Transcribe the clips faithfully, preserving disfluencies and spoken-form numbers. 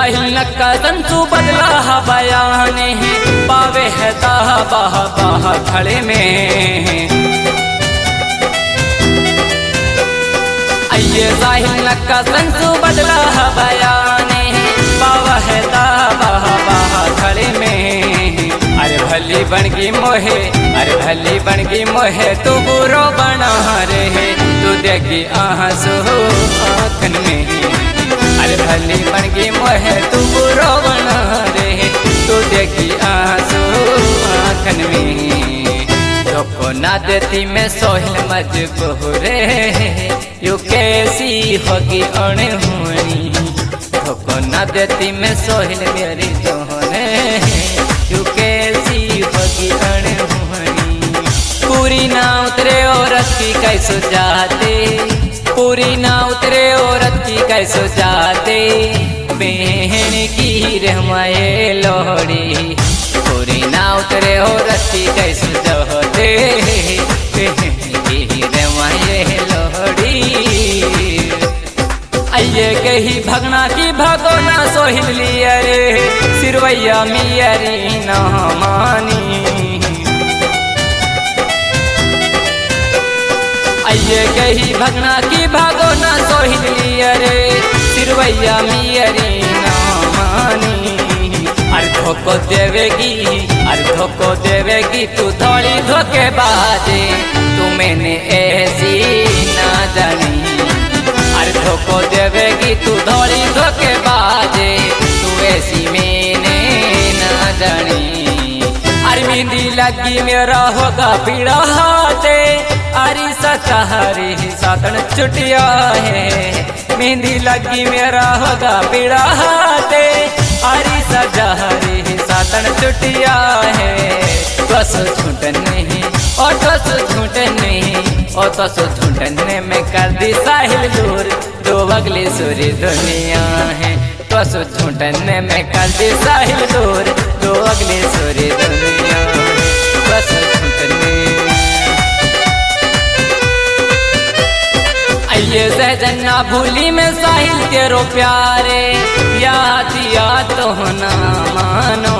साहिल नक्का संसु बदला बयान है पावे है ताह बाह बाह खड़े में। ये साहिल नक्का संसु बदला बयान है पावा है ताह बाह बाह खड़े में। अरे भली बनगी मोहे अरे भली बनगी मोहे तू बुरो बना रहे तू देखी आंसू आँखन में। अरे भली बनगी मोहे तू बुरो बना रहे तू देखी आंसू आँखन में। धोखो ना देती मैं सोहिल मजबूर यू कैसी होगी अनहोनी। धोखो ना देती मैं सोहिल मेरी दोहने यू कैसी होगी अनहोनी। पूरी ना उतरे औरत की कैसो जाते पूरी ना उतरे औरत की कैसो जाते बहन की रहमाए लोहड़ी। पूरी ना उतरे औरत की कैसो जाते बहन की रहमाए लोहड़ी। आइए कही भगना की भागो ना सोहिल लिया रे सिरवैया मियरी ना मानी। आइए कही भगना की भागो ना सोहिल लिया रे सिरवैया मियरी ना मानी। अरे धोखो देवेगी अरे धोखो देवेगी तू थोड़ी धोखे बाजे तू मैंने ऐसी ना जानी। अरे धोखो देवेगी तू थोड़ी धोखे बाजे तू ऐसी मैंने ना जानी। अरे मेहंदी लगी मेरा होगा पीड़ा हाथे अरे सचा हरी सातन चुटिया है। मेहंदी लगी मेरा होगा पीड़ा हाथे अरे सजा हरी सातन चुटिया है। बस झूठन नहीं और बस झूठन नहीं और बस झूठने में कर दी साहिल दूर दो अगली सूरी दुनिया है। बस झूठने में कर दी साहिल दूर दो अगली सूरी दुनिया बस झूठने। ये सहजना भूली में साहिल तेरो प्यारे याद याद तो ना मानो।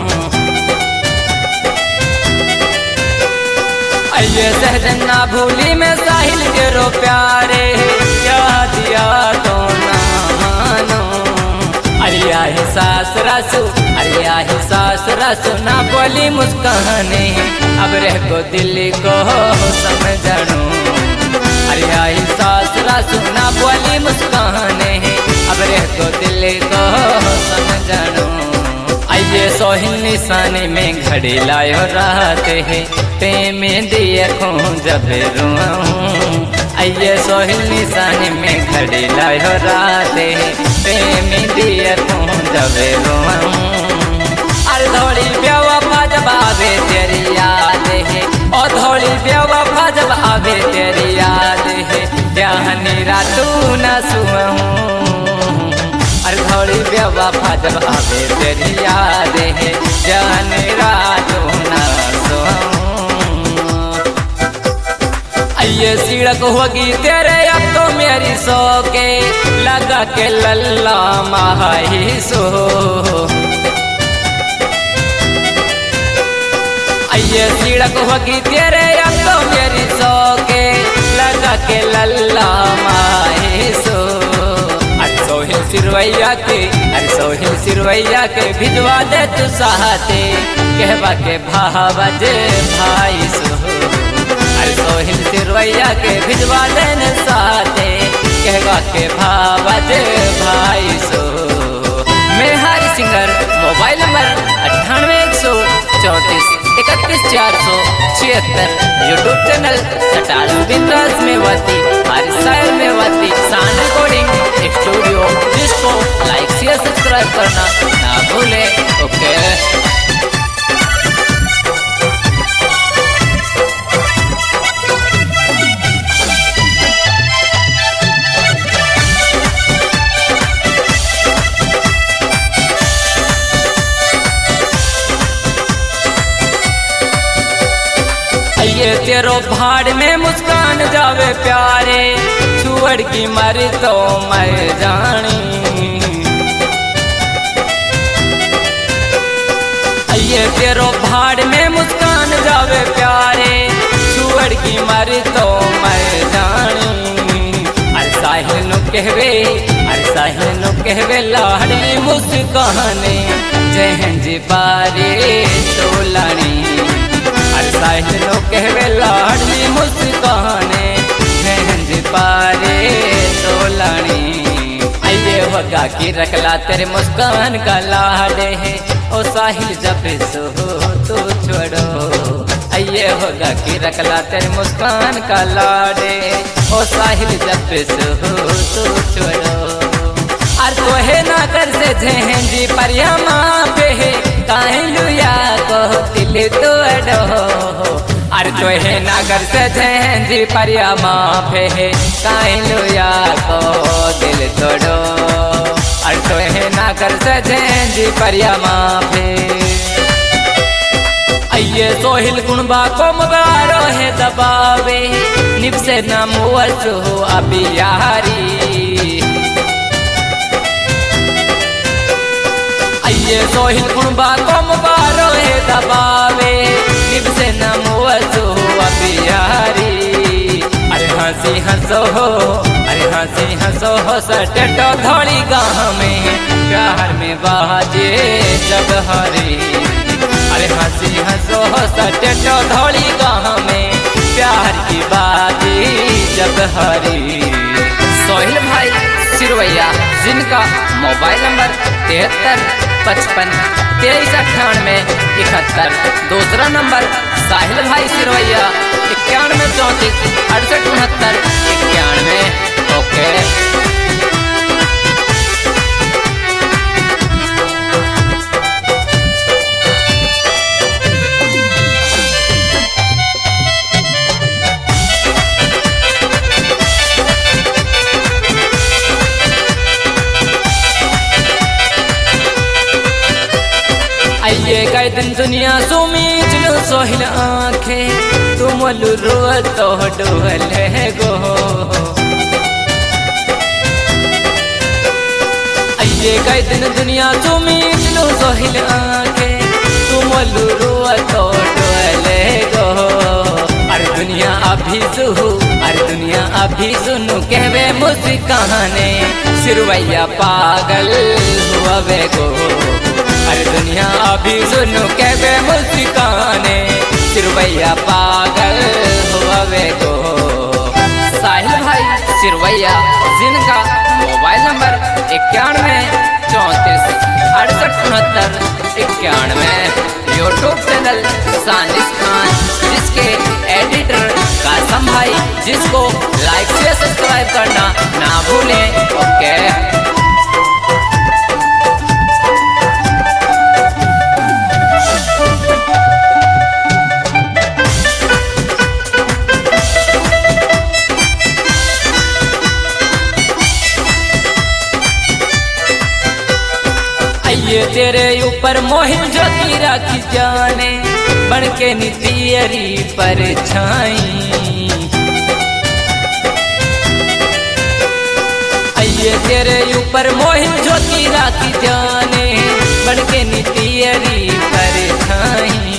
ये सहजना भूली में साहिल तेरो प्यारे याद याद तो ना मानो। अरे आहे सास रासू अरे आहे सास रासू ना बोली मुस्काने अब रह को दिल्ली को समझानो। अरे आई सास रासू ना बोली मुस्काने अब रह को दिल को समझानो। आइए सोहिल निशाने में घड़ी लायो रात है ते में दिए खूं जब रुआऊं। आइए सोहिल निशाने में घड़ी लायो रात है ते में दिए खूं जब रुआऊं। अरे थोड़ी बेवफा जब आवे तेरी याद है और थोड़ी बेवफा जब आवे तेरी याद है जहानी रातू न सुहूं। अरे थोड़ी बेवफा जब आवे तेरी याद है जहानी रातू न सुहूं। आइए सीढ़क होगी तेरे अब तो मेरी सो के लगा के लल्ला माही सो। ये सीढ़क होगी तेरे अब तो मेरी सो के लगा के लल्ला माही सो। अरे सोहिल सिरवैया के अरे सोहिल सिरवैया के भिजवा दे तू साथे कहवा के भावज भाई सो। अरे सोहिल सिरवैया के भिजवा दे न साथे कहवा के भावज भाई सो। मेरे हर सिंगर मोबाइल नंबर अट्ठानवे एक सौ चौंतीस इकतीस चार सौ छिहत्तर। यूट्यूब चैनल सटार बिंदास में वाती हमारे शहर में वाती साउंड रिकॉर्डिंग स्टूडियो जिसको लाइक शेयर सब्सक्राइब करना ना भूले। ओके ये तेरो भाड़ में मुस्कान जावे प्यारे छुअड़ की मर तो मर जानी। तेरो भाड़ में मुस्कान जावे प्यारे, छुअड़ की मारी तो मैं जानी। अरे साहिल नु कहवे, अरे साहिल नु कहवे लाडली मुस्काने, जहन जी बारे तोलानी। अरे साहिल नु कहवे लाडली मुस्काने, जहन जी बारे तोलानी। ये होगा कि रखला तेरे मुस्कान का लाडे है, ओ साहिल जब सो तो छोड़ो। ये होगा कि रखला तेरे मुस्कान का लाडे, ओ साहिल जब सो तो छोड़ो। और तो है ना कर से जहन जी परिया माँ पे है, काहिलुया को दिल तोड़ो। अरे तो है नागर से जहन जी परिया माँ पे है, काहिलुया को दिल तोड़ो। अरे तो है नागर से जहन जी परिया माँ पे। अये सोहिल गुणबा को मगारो है दबावे, निब से नाम हो अभी यारी। अये सोहिल गुणबा को मगारो है दबावे, निब से नाम हो अभी यारी। अरे हंसी हंसो हो, अरे हंसी हंसो हो सटो धोड़ी गाँव में, प्यार में बाजे जब हरी। अरे हंसी हंसो हो सटो धोड़ी गाँव में, प्यार की बाजी जब हरी। सोहिल भाई सिरवैया, जिनका मोबाइल नंबर तिहत्तर पचपन तेईस अट्ठानवे इकहत्तर। दूसरा नंबर साहिल भाई सिरवैया इक्यानवे चौंतीस अड़सठ उनहत्तर इक्यानवे। ओके ये गए दिन दुनिया सुमीच लो सोहिल आँखें, तुम लुरो तो डोले गो। ये गए दिन दुनिया सुमीच लो सोहिल आँखें, तुम लुरो तो डोले गो। अरे दुनिया अभी सुहू, अरे दुनिया अभी सुनू कहवे मुस्काने, सिरवैया पागल हुआ वे गो। अरे दुनिया अभी सुनो कहवे मुस्काने, सिरवैया पागल हुआ वे को। साहिल भाई सिरवैया, जिनका मोबाइल नंबर इक्यानवे चौंतीस अड़सठ उनहत्तर इक्यानवे। यूट्यूब चैनल सानिस खान, जिसके एडिटर कासम भाई, जिसको लाइक से सब्सक्राइब करना ना भूलें। ओके ये तेरे ऊपर मोहिल ज्योति राखी जाने, बन के नितियरी पर छाई। ये तेरे ऊपर मोहिल ज्योति राखी जाने, बन के नितियरी पर छाई।